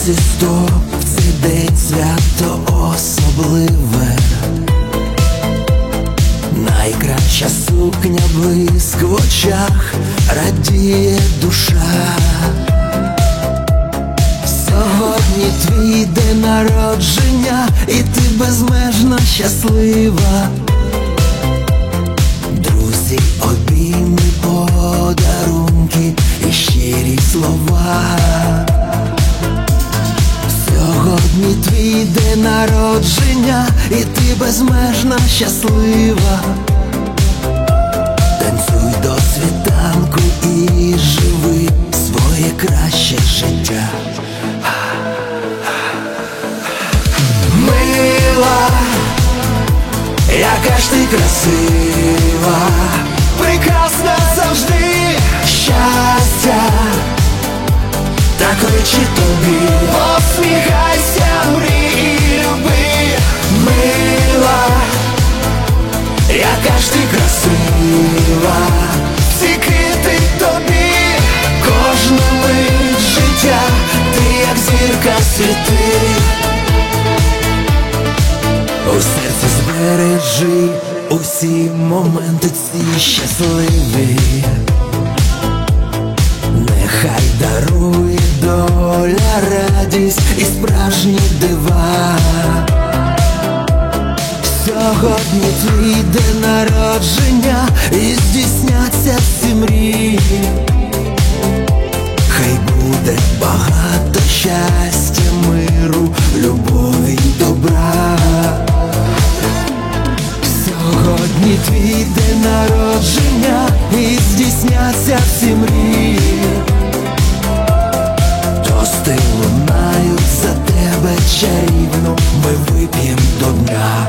серці стоп, в цей день свято особливе. Найкраща сукня, блиск в очах, радіє душа. Сьогодні твій день народження, і ти безмежно щаслива. Друзі, обійми, подарунки і щирі слова. Сьогодні твій день народження, і ти безмежно щаслива. Танцюй до світанку і живи своє краще життя. Мила, яка ж ти красива, прекрасна завжди, щастя, так личить тобі. Посміхайся, мрій і люби, мила, яка ж ти красива, всі квіти тобі, кожну мить життя, ти як зірка світи. У серці збережи усі моменти ці щасливі. Нехай дарує доля радість і справжні дива. Сьогодні твій день народження, і здійсняться всі мрії. Хай буде багато щастя, миру, любові й добра. Сьогодні твій день народження, і здійсняться всі мрії. Тости лунають за тебе чарівно, ми вип'єм до дня.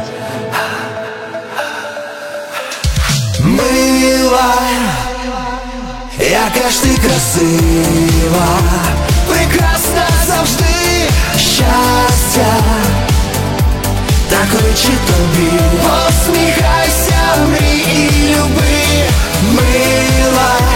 Мила, яка ж ти красива, прекрасна завжди, щастя, так личить тобі. Посміхайся, мрій і люби, мила,